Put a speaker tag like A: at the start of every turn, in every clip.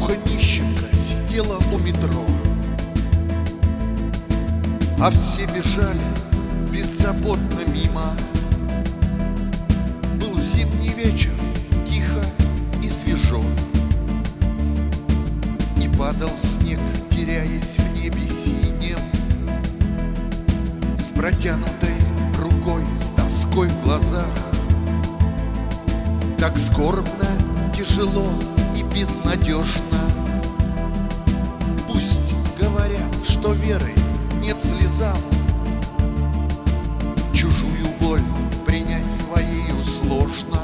A: Старуха-нищенка сидела у метро, а все бежали беззаботно мимо. Был зимний вечер, тихо и свежо, и падал снег, теряясь в небе синем. С протянутой рукой, с тоской в глазах, так скорбно, тяжело и безнадежно. Пусть говорят, что веры нет слезам, чужую боль принять своею сложно.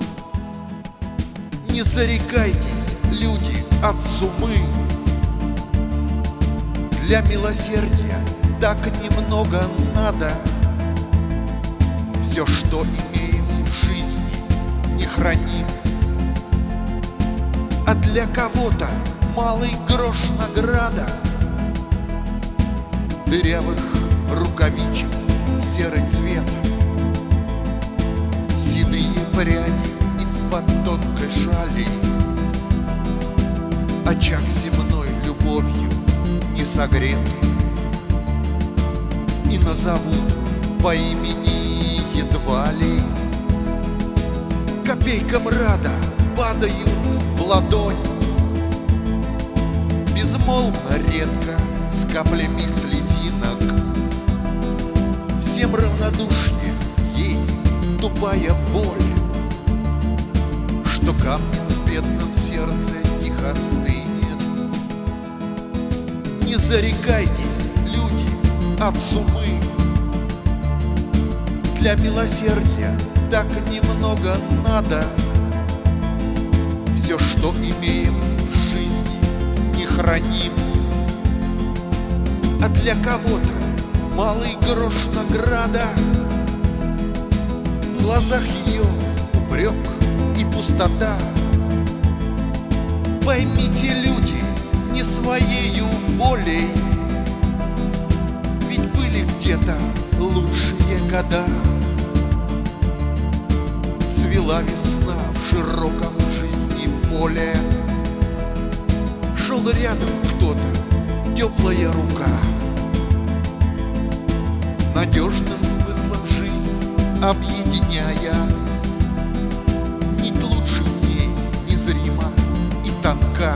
A: Не зарекайтесь, люди, от сумы, для милосердия так немного надо. Все, что имеем в жизни, не храним, а для кого-то малый грош награда. Дырявых рукавичек серый цвет, седые пряди из-под тонкой шали, очаг земной любовью не согрет, и назовут по имени едва ли. Копейкам рада падают в ладонь, безмолвно редко, с каплями слезинок. Всем равнодушнее ей тупая боль, что камнем в бедном сердце тихо стынет. Не зарекайтесь, люди, от сумы, для милосердия так немного надо. Все, что имеем в жизни, не храним, а для кого-то малый грош награда. В глазах ее упрек и пустота. Поймите, люди, не своею волей, ведь были где-то лучшие года. Цвела весна в широком жизни поле, шел рядом кто-то, теплая рука, надежным смыслом жизнь объединяя. Нить лучше в ней незрима и тонка,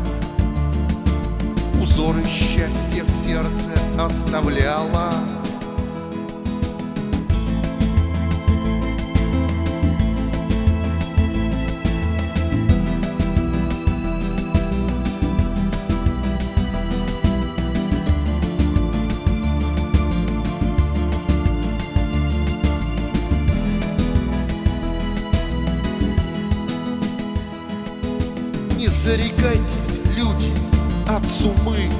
A: узоры счастья в сердце оставляла. Не зарекайтесь, люди, от сумы,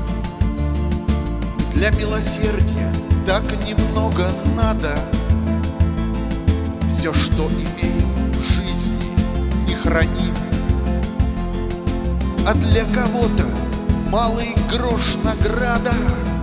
A: для милосердия так немного надо. Все, что имеем в жизни, не храним, а для кого-то малый грош награда.